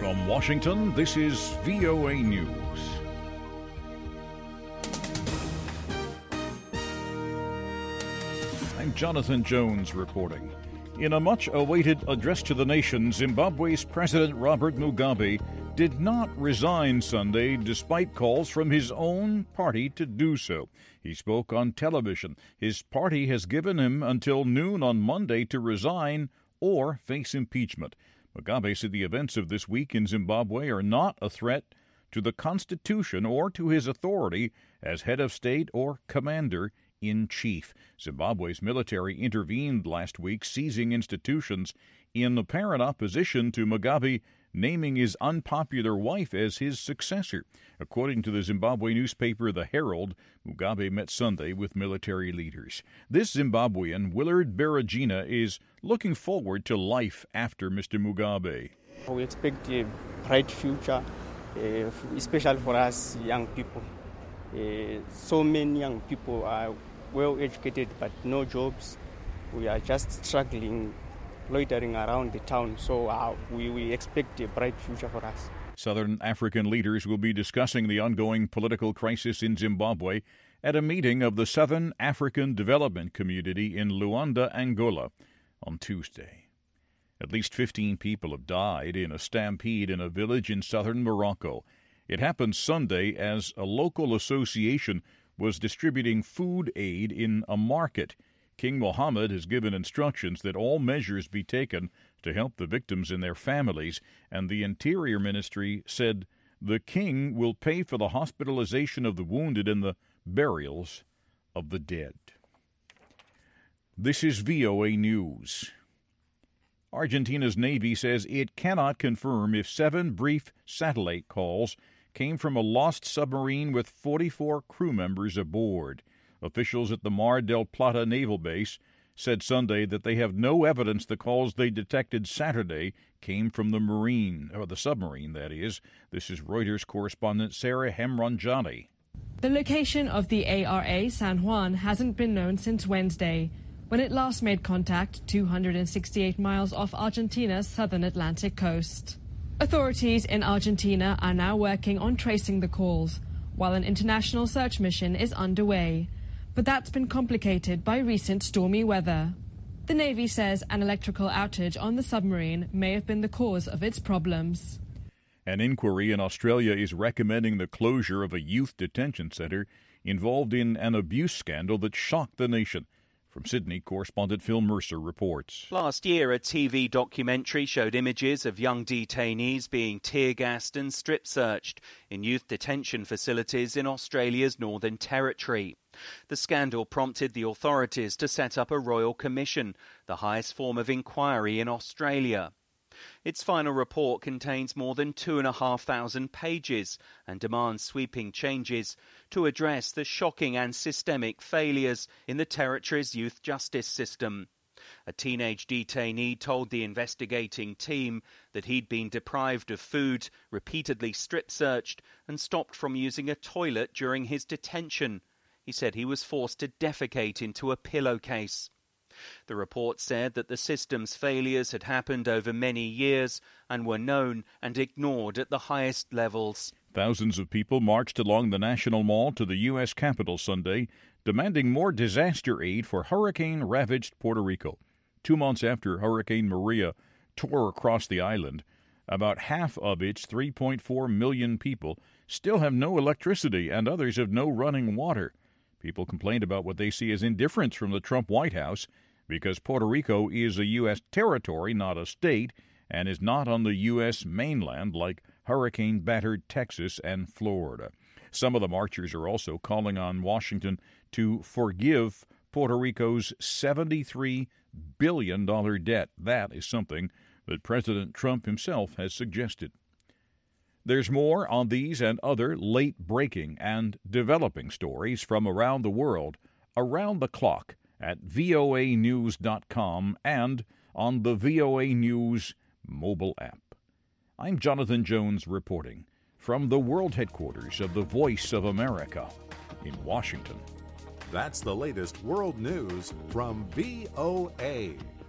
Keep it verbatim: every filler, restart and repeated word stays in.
From Washington, this is V O A News. I'm Jonathan Jones reporting. In a much-awaited address to the nation, Zimbabwe's President Robert Mugabe did not resign Sunday despite calls from his own party to do so. He spoke on television. His party has given him until noon on Monday to resign or face impeachment. Mugabe said the events of this week in Zimbabwe are not a threat to the Constitution or to his authority as head of state or commander-in-chief. Zimbabwe's military intervened last week, seizing institutions in apparent opposition to Mugabe naming his unpopular wife as his successor. According to the Zimbabwe newspaper The Herald, Mugabe met Sunday with military leaders. This Zimbabwean, Willard Beragina, is looking forward to life after Mister Mugabe. We expect a bright future, uh, especially for us young people. Uh, so many young people are well educated but no jobs. We are just struggling, loitering around the town, so uh, we, we expect a bright future for us. Southern African leaders will be discussing the ongoing political crisis in Zimbabwe at a meeting of the Southern African Development Community in Luanda, Angola, on Tuesday. At least fifteen people have died in a stampede in a village in southern Morocco. It happened Sunday as a local association was distributing food aid in a market. King Mohammed has given instructions that all measures be taken to help the victims and their families, and the Interior Ministry said the king will pay for the hospitalization of the wounded and the burials of the dead. This is V O A News. Argentina's Navy says it cannot confirm if seven brief satellite calls came from a lost submarine with forty-four crew members aboard. Officials at the Mar del Plata Naval Base said Sunday that they have no evidence the calls they detected Saturday came from the Marine, or the submarine, that is. This is Reuters correspondent Sarah Hemranjani. The location of the A R A San Juan hasn't been known since Wednesday, when it last made contact two hundred sixty-eight miles off Argentina's southern Atlantic coast. Authorities in Argentina are now working on tracing the calls, while an international search mission is underway. But that's been complicated by recent stormy weather. The Navy says an electrical outage on the submarine may have been the cause of its problems. An inquiry in Australia is recommending the closure of a youth detention center involved in an abuse scandal that shocked the nation. From Sydney, correspondent Phil Mercer reports. Last year, a T V documentary showed images of young detainees being tear-gassed and strip-searched in youth detention facilities in Australia's Northern Territory. The scandal prompted the authorities to set up a royal commission, the highest form of inquiry in Australia. Its final report contains more than two and a half thousand pages and demands sweeping changes to address the shocking and systemic failures in the territory's youth justice system. A teenage detainee told the investigating team that he'd been deprived of food, repeatedly strip-searched, and stopped from using a toilet during his detention. He said he was forced to defecate into a pillowcase. The report said that the system's failures had happened over many years and were known and ignored at the highest levels. Thousands of people marched along the National Mall to the U S Capitol Sunday, demanding more disaster aid for hurricane-ravaged Puerto Rico. Two months after Hurricane Maria tore across the island, about half of its three point four million people still have no electricity and others have no running water. People complained about what they see as indifference from the Trump White House because Puerto Rico is a U S territory, not a state, and is not on the U S mainland like hurricane-battered Texas and Florida. Some of the marchers are also calling on Washington to forgive Puerto Rico's seventy-three billion dollars debt. That is something that President Trump himself has suggested. There's more on these and other late-breaking and developing stories from around the world, around the clock, at V O A news dot com and on the V O A News mobile app. I'm Jonathan Jones reporting from the world headquarters of the Voice of America in Washington. That's the latest world news from V O A.